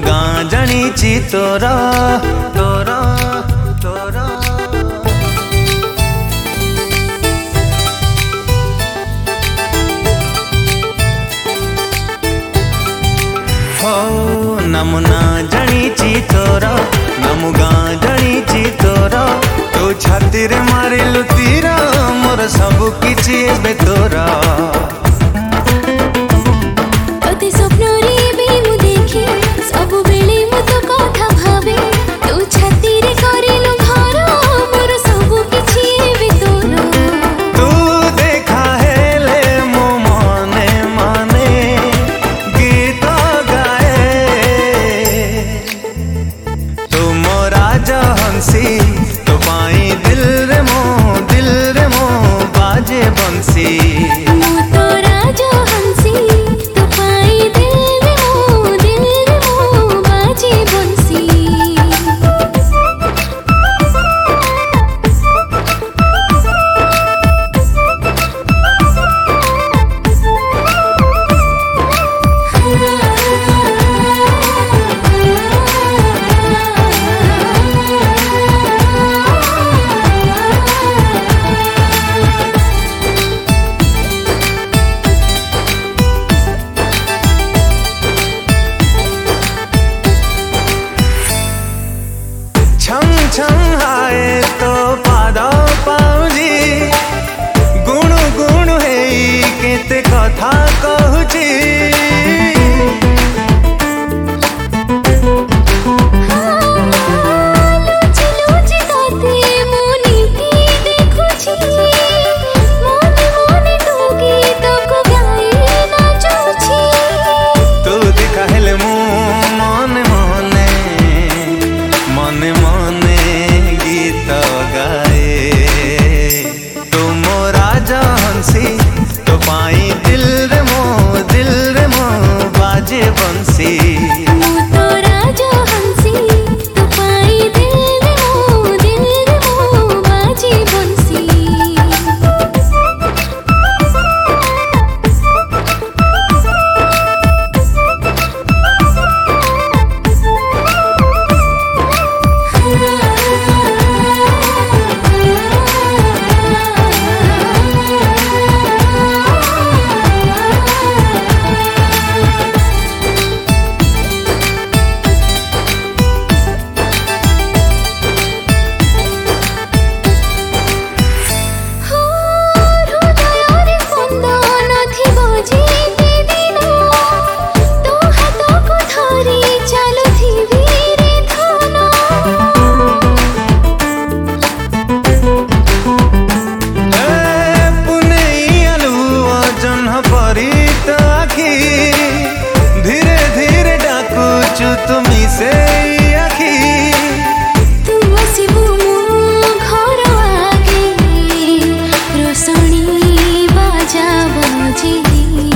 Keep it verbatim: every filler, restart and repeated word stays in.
गाँ जानी तोरा तोरा तोरा हो नम ना जानी तोरा नम गाँ जानी तोरा तो छाती रे मारिलु तीर मोर सब किछि एबे तोरा तो पाई दिल रे मो दिल रे मो बाजे बंसी तो राजा हंसी तो पाई दिल रे मो दिल रे मो बाजे बंसी छं छं हाय तो पादा पाउजी गुण गुण हे केते कथा कहूची तू दिखा हेले मु मने मने मने मने गीत गाए तुम राजा हंसी तो पाई दिल रे मो दिल रे मो बाजे बंसी तो राजा हंसी तो पाई दिल रे मो दिल रे मो बाजे बंसी धीरे धीरे डाकुचु तुमी से आखी तू आसिबु मो घर आगे रोशनी बाजा बजी।